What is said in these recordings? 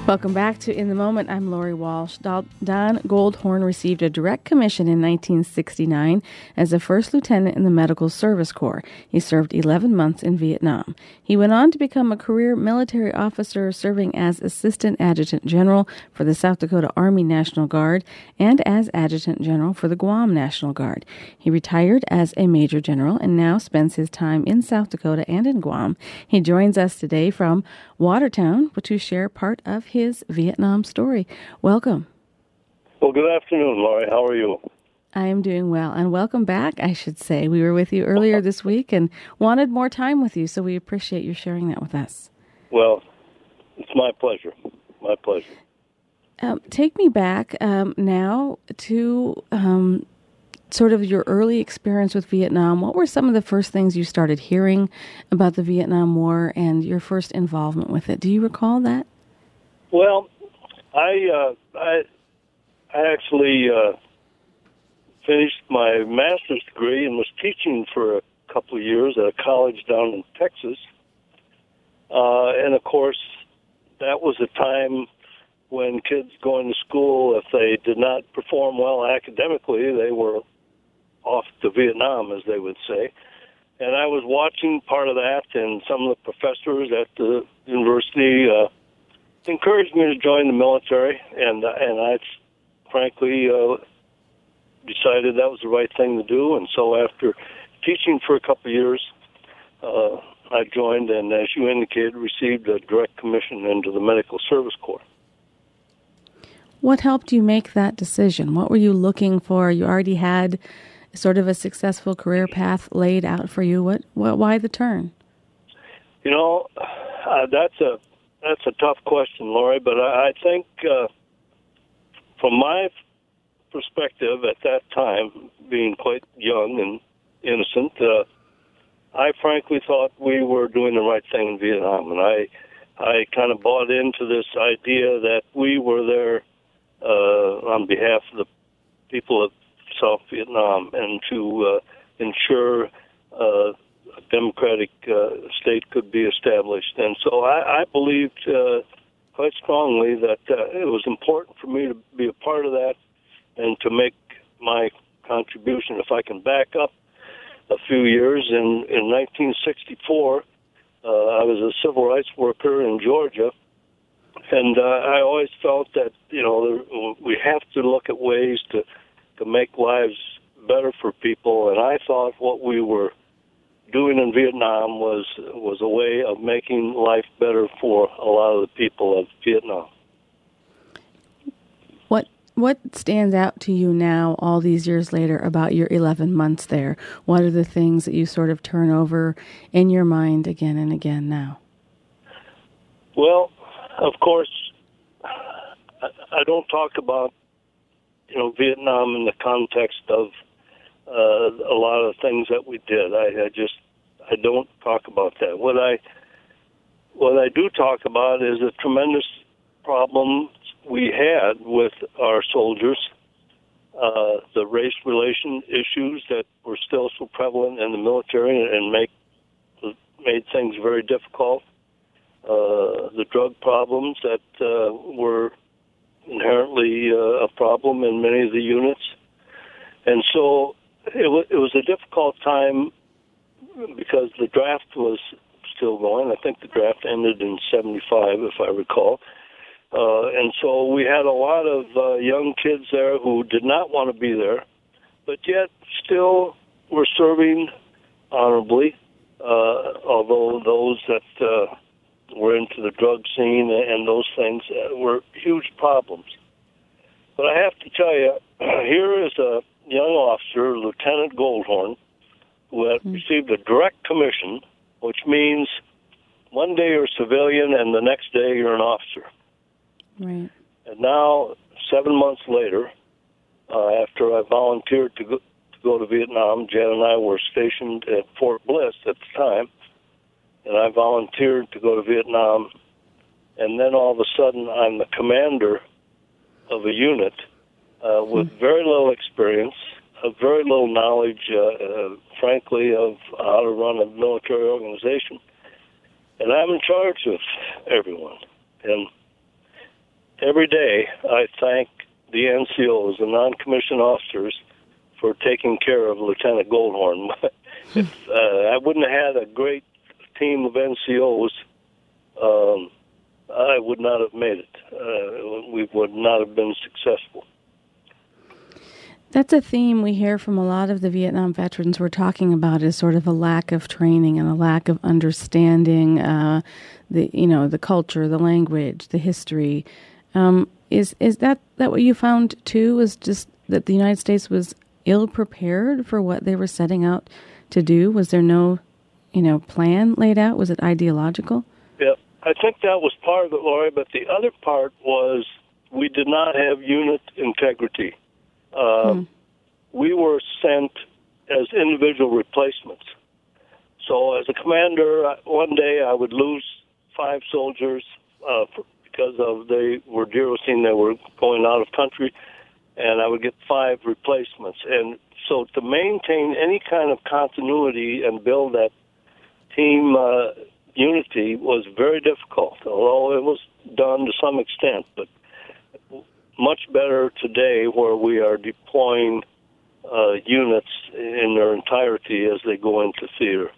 Welcome back to In the Moment. I'm Lori Walsh. Don Goldhorn received a direct commission in 1969 as a first lieutenant in the Medical Service Corps. He served 11 months in Vietnam. He went on to become a career military officer, serving as Assistant Adjutant General for the South Dakota Army National Guard and as Adjutant General for the Guam National Guard. He retired as a Major General and now spends his time in South Dakota and in Guam. He joins us today from Watertown to share part of his Vietnam story. Welcome. Well, good afternoon, Laurie. How are you? I am doing well, and welcome back, I should say. We were with you earlier this week and wanted more time with you, so we appreciate you sharing that with us. Well, it's my pleasure. My pleasure. Take me back now to sort of your early experience with Vietnam. What were some of the first things you started hearing about the Vietnam War and your first involvement with it? Do you recall that? Well, I actually finished my master's degree and was teaching for a couple of years at a college down in Texas. And, of course, that was a time when kids going to school, if they did not perform well academically, they were off to Vietnam, as they would say. And I was watching part of that, and some of the professors at the university encouraged me to join the military, and I frankly decided that was the right thing to do. And so after teaching for a couple of years, I joined, and as you indicated, received a direct commission into the Medical Service Corps. What helped you make that decision? What were you looking for? You already had sort of a successful career path laid out for you. Why the turn? You know, that's a tough question, Lori, but I think from my perspective at that time, being quite young and innocent, I frankly thought we were doing the right thing in Vietnam, and I kind of bought into this idea that we were there on behalf of the people of South Vietnam and to ensure a democratic state could be established. And so I believed quite strongly that it was important for me to be a part of that and to make my contribution. If I can back up a few years, in 1964, I was a civil rights worker in Georgia, and I always felt that, you know, we have to look at ways to make lives better for people, and I thought what we were doing in Vietnam was a way of making life better for a lot of the people of Vietnam. What stands out to you now, all these years later, about your 11 months there? What are the things that you sort of turn over in your mind again and again now? Well, of course, I don't talk about, you know, Vietnam in the context of a lot of things that we did. I don't talk about that. What I do talk about is the tremendous problem we had with our soldiers, the race relation issues that were still so prevalent in the military and made things very difficult, the drug problems that were inherently a problem in many of the units. And so it was a difficult time because the draft was still going. I think the draft ended in 75, if I recall. And so we had a lot of young kids there who did not want to be there, but yet still were serving honorably, although those that were into the drug scene and those things were huge problems. But I have to tell you, here is a young officer, Lieutenant Goldhorn, who had received a direct commission, which means one day you're a civilian and the next day you're an officer. Right. And now, 7 months later, after I volunteered to go to Vietnam, Jan and I were stationed at Fort Bliss at the time, and I volunteered to go to Vietnam, and then all of a sudden I'm the commander of a unit with very little experience, very little knowledge, frankly, of how to run a military organization. And I'm in charge of everyone. And every day I thank the NCOs, the non-commissioned officers, for taking care of Lieutenant Goldhorn. I wouldn't have had a great team of NCOs. I would not have made it. We would not have been successful. That's a theme we hear from a lot of the Vietnam veterans we're talking about, is sort of a lack of training and a lack of understanding the culture, the language, the history. Is that what you found too? Was just that the United States was ill prepared for what they were setting out to do? Was there no, plan laid out? Was it ideological? Yeah, I think that was part of it, Lori. But the other part was we did not have unit integrity. We were sent as individual replacements. So as a commander, one day I would lose 5 soldiers because they were derelict, they were going out of country, and I would get 5 replacements. And so to maintain any kind of continuity and build that team unity was very difficult, although it was done to some extent. But much better today, where we are deploying units in their entirety as they go into theater.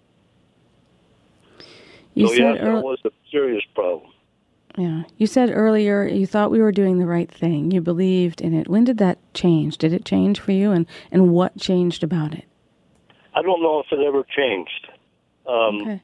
That was a serious problem. Yeah. You said earlier you thought we were doing the right thing. You believed in it. When did that change? Did it change for you, and what changed about it? I don't know if it ever changed. Okay.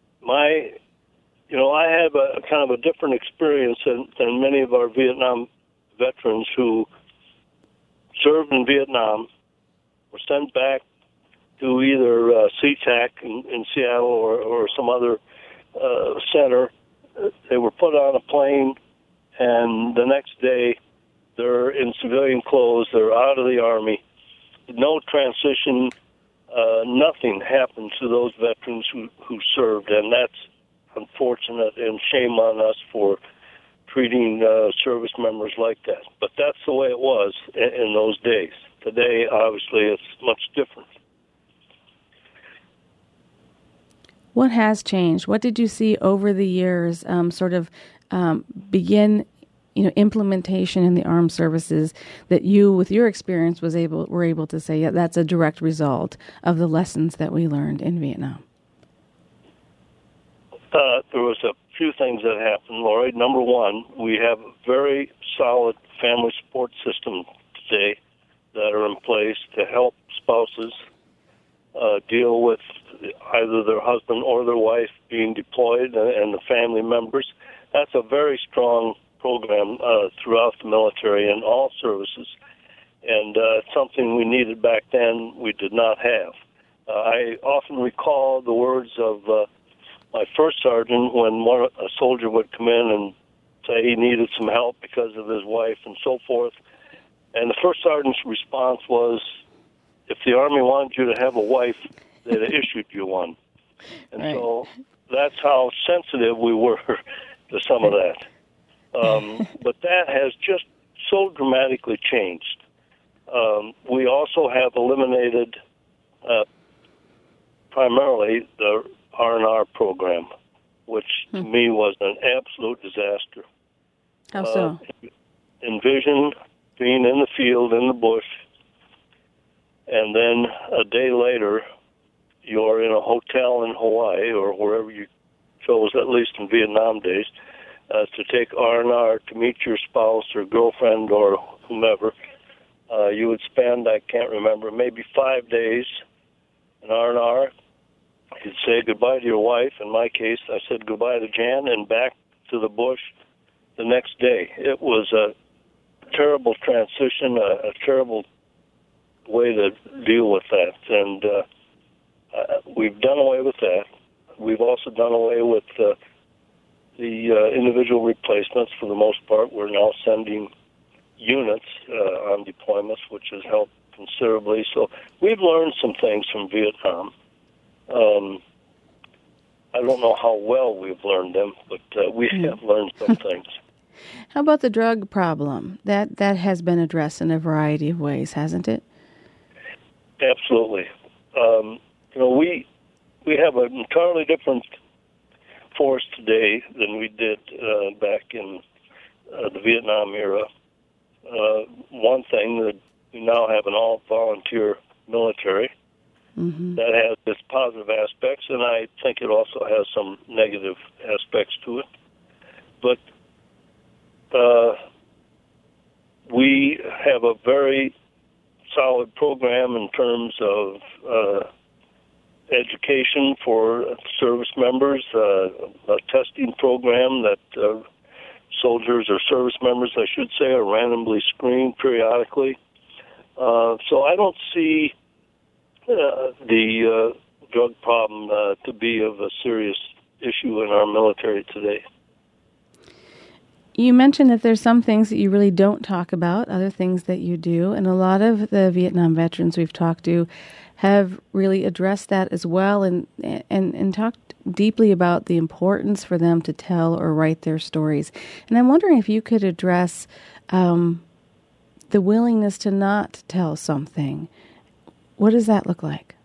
I have a kind of a different experience than many of our Vietnam veterans who served in Vietnam, were sent back to either SeaTac in Seattle or some other center. They were put on a plane, and the next day they're in civilian clothes. They're out of the Army. No transition. Nothing happened to those veterans who served, and that's unfortunate, and shame on us for treating service members like that. But that's the way it was in those days. Today, obviously, it's much different. What has changed? What did you see over the years begin, implementation in the armed services that you, with your experience, were able to say, yeah, that's a direct result of the lessons that we learned in Vietnam? There was a few things that happened, Lori. Number one, we have a very solid family support system today that are in place to help spouses deal with either their husband or their wife being deployed and the family members. That's a very strong program throughout the military and all services, and something we needed back then we did not have. I often recall the words of my first sergeant when a soldier would come in and say he needed some help because of his wife and so forth. And the first sergeant's response was, if the Army wanted you to have a wife, they'd have issued you one. And right. So that's how sensitive we were to some of that. But that has just so dramatically changed. We also have eliminated primarily the R&R program, which to me was an absolute disaster. How so? Envision being in the field, in the bush, and then a day later, you're in a hotel in Hawaii or wherever you chose, at least in Vietnam days, to take R&R to meet your spouse or girlfriend or whomever. You would spend, I can't remember, maybe 5 days in R&R. You'd say goodbye to your wife. In my case, I said goodbye to Jan and back to the bush the next day. It was a terrible transition, a terrible way to deal with that. And we've done away with that. We've also done away with the individual replacements for the most part. We're now sending units on deployments, which has helped considerably. So we've learned some things from Vietnam. I don't know how well we've learned them, but we have learned some things. How about the drug problem? That has been addressed in a variety of ways, hasn't it? Absolutely. We have an entirely different force today than we did back in the Vietnam era. One thing that we now have an all-volunteer military that has its positive aspects, and I think it also has some negative aspects to it. But we have a very solid program in terms of education for service members, a testing program that soldiers or service members, I should say, are randomly screened periodically. So I don't see the drug problem to be of a serious issue in our military today. You mentioned that there's some things that you really don't talk about, other things that you do, and a lot of the Vietnam veterans we've talked to have really addressed that as well and talked deeply about the importance for them to tell or write their stories. And I'm wondering if you could address the willingness to not tell something. What does that look like?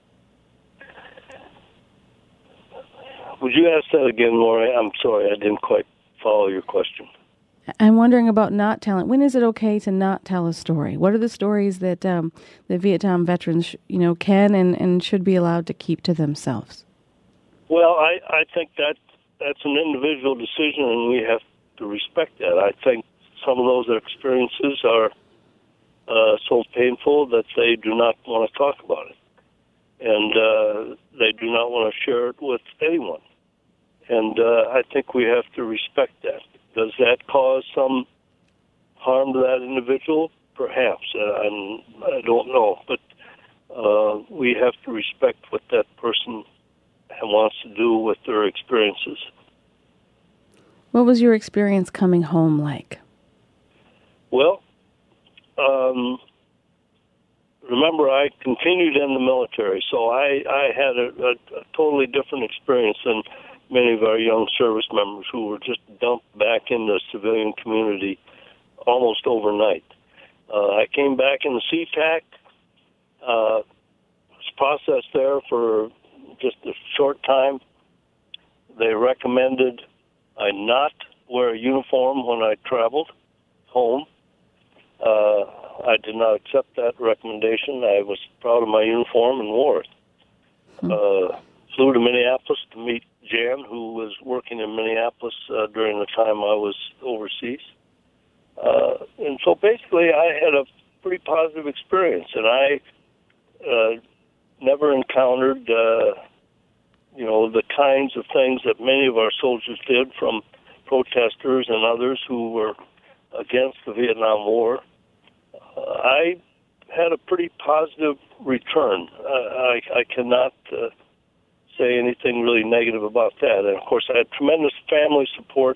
Would you ask that again, Lori? I'm sorry, I didn't quite follow your question. I'm wondering about not telling. When is it okay to not tell a story? What are the stories that the Vietnam veterans, can and should be allowed to keep to themselves? Well, I think that's an individual decision, and we have to respect that. I think some of those experiences are so painful that they do not want to talk about it, and they do not want to share it with anyone. And I think we have to respect that. Does that cause some harm to that individual? Perhaps. I don't know. But we have to respect what that person wants to do with their experiences. What was your experience coming home like? Well, remember, I continued in the military, so I had a totally different experience than many of our young service members who were just dumped back in the civilian community almost overnight. I came back in the SeaTac, was processed there for just a short time. They recommended I not wear a uniform when I traveled home. I did not accept that recommendation. I was proud of my uniform and wore it. Flew to Minneapolis to meet Jan, who was working in Minneapolis during the time I was overseas. And so basically I had a pretty positive experience, and I never encountered, the kinds of things that many of our soldiers did, from protesters and others who were against the Vietnam War. I had a pretty positive return. I cannot say anything really negative about that. And of course, I had tremendous family support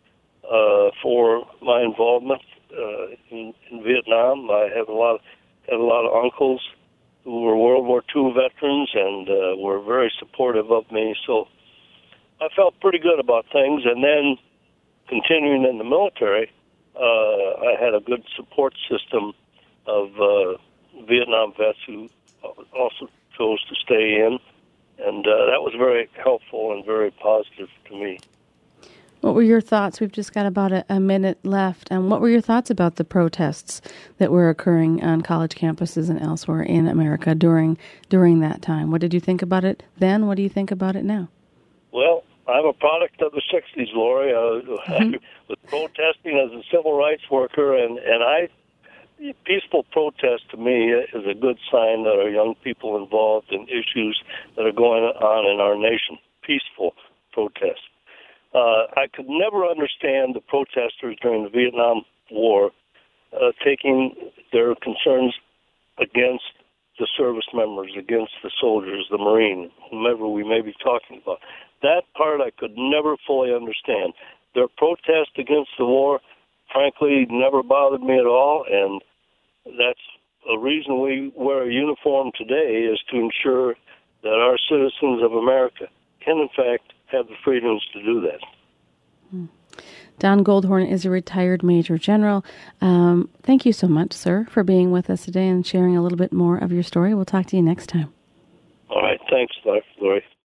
for my involvement in Vietnam. I had a lot of uncles who were World War II veterans and were very supportive of me. So I felt pretty good about things. And then continuing in the military, I had a good support system of Vietnam vets who also chose to stay in. And that was very helpful and very positive to me. What were your thoughts? We've just got about a minute left. And what were your thoughts about the protests that were occurring on college campuses and elsewhere in America during that time? What did you think about it then? What do you think about it now? Well, I'm a product of the 60s, Lori. I was protesting as a civil rights worker, and peaceful protest to me is a good sign that our young people involved in issues that are going on in our nation. Peaceful protest. I could never understand the protesters during the Vietnam War taking their concerns against the service members, against the soldiers, the Marine, whomever we may be talking about. That part I could never fully understand. Their protest against the war, frankly, never bothered me at all, and that's a reason we wear a uniform today, is to ensure that our citizens of America can, in fact, have the freedoms to do that. Don Goldhorn is a retired Major General. Thank you so much, sir, for being with us today and sharing a little bit more of your story. We'll talk to you next time. All right. Thanks, Lori.